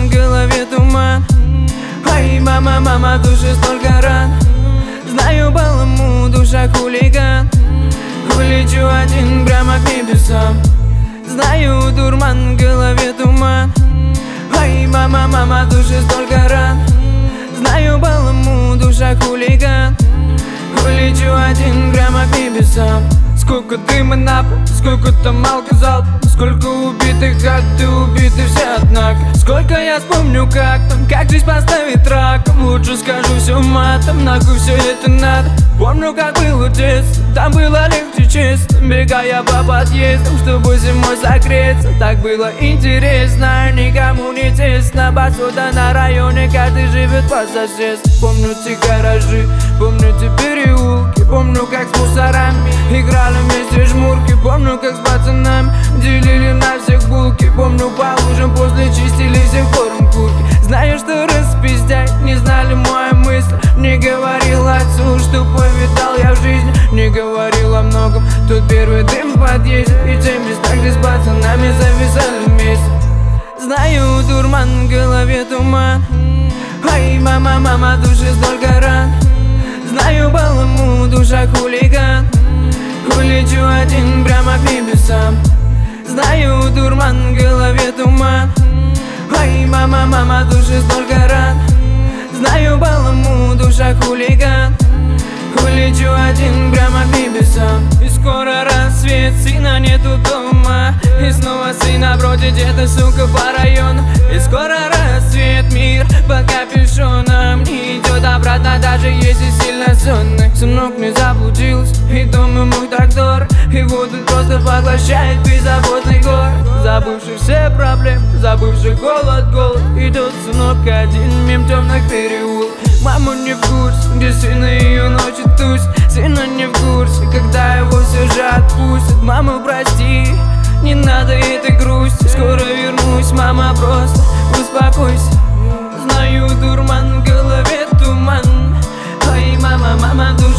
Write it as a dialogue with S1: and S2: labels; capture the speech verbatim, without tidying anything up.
S1: в голове туман. Ай, мама, мама, душе столько ран. Знаю, баламу, душа хулиган. Улечу один прямо к небесам. Знаю, дурман, в голове туман. Ай, мама, мама, душе столько ран. Знаю, баламу, душа хулиган. Улечу один прямо к небесам. Сколько дыма на пол, сколько там алкозал, сколько убитых, а ты убиты все однако. Сколько я вспомню, как там, как жизнь поставит раком. Лучше скажу все матом, нахуй все это надо. Помню, как было детство, там было легче честно. Бегая по подъездам, чтобы зимой согреться. Так было интересно, никому не тесно. Посуда на районе, каждый живет по соседству. Помню те гаражи, помню те переулки. Помню, как с мусорами играли вместе жмурки. Помню, как с пацанами делили на всех булки. Помню, по лужам после чистили всех корм курки. Знаю, что распиздяй, не знали мои мысли. Не говорил отцу, что повидал я в жизни. Не говорил о многом, тут первый дым в подъезде. И те места, где с пацанами зависали вместе. Знаю, дурман, в голове туман. Ай, мама, мама, душе столько ран. Знаю, баламу, душа хулиган. Улечу один прямо к небесам. Знаю, дурман, в голове туман. Ай, мама, мама, душе столько ран. Знаю, баламу, душа хулиган. Улечу один прямо к небесам. И скоро рассвет, сына нету дома. И снова сына бродит где-то, сука, по району. И скоро рассвет, мир под капюшоном. Не идет обратно, даже если сильно сонный. Сынок не заблудился, и дом ему так дорог. И вот он просто поглощает беззаботный город. Забывший все проблемы, забывший голод, голод. Идет сынок один мимо темных переулок. Мама не в курсе, где сын ее ночью тусь. Сына не в курсе, когда его все же отпустят. Мама, прости, не надо этой грусти. Скоро вернусь, мама, просто успокойся. Знаю, дурман, в голове туман. Ай, мама, мама, душа